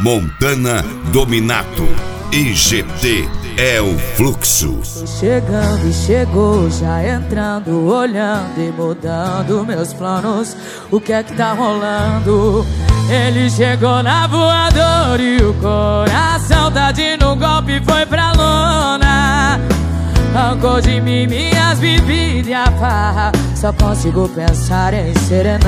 Montana Dominato. IGT é o fluxo. Chegando e chegou, já entrando, olhando e mudando meus planos. O que é que tá rolando? Ele chegou na voadora e o coração tá de no golpe, foi pra lona. Arrancou de mim minhas bebidas e a farra, só consigo pensar em serenata.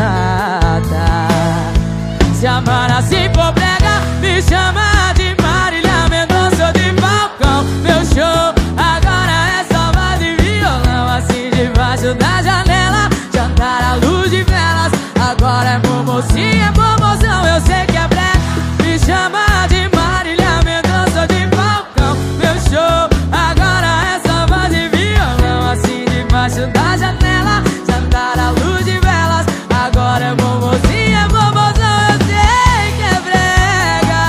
Se amar assim for brega, me chama de Marília Mendonça ou de Falcão. Meu show agora é só voz e violão, assim debaixo da janela, jantar à luz de velas. Agora é momocinha, promoção, eu sei que é brega. Me chama de Marília Mendonça ou de Falcão. Meu show agora é só voz e violão, assim debaixo da janela, jantar à luz de velas. Agora é momocinha, promoção, eu sei que é brega.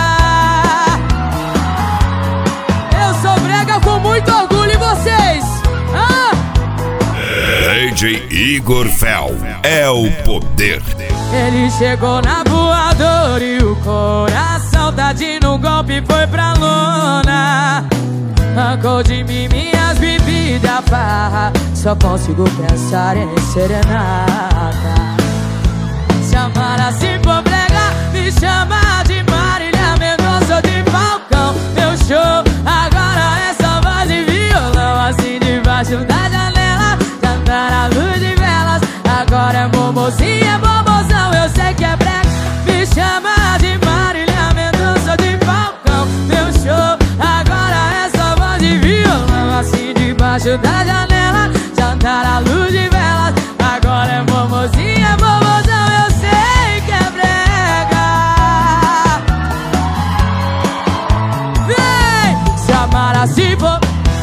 Eu sou brega com muito orgulho em vocês. DJ Igor Fel é o poder. Ele chegou na voadora e o coração tá de no golpe, foi pra lona. Arrancou de mim minhas bebidas, a farra, só consigo pensar em serenata. Se amar assim for brega, me chama de Marília Mendonça ou de Falcão. Meu show agora é só voz e violão, assim debaixo da janela, jantar à luz de velas. Agora é momocinha, promoção, eu sei que é brega. Me chama de Marília Mendonça ou de Falcão. Meu show agora é só voz e violão, assim debaixo da janela, jantar à luz de velas. Agora é momocinha, promoção, eu sei que é brega. Vem! Se amar assim for,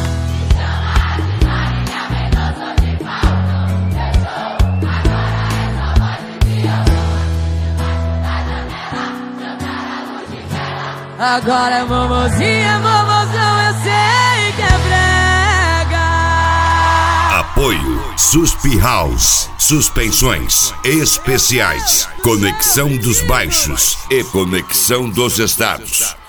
agora é momozinha, momoção, eu sei que é brega. Apoio Suspi House, suspensões especiais, conexão dos baixos e conexão dos estados.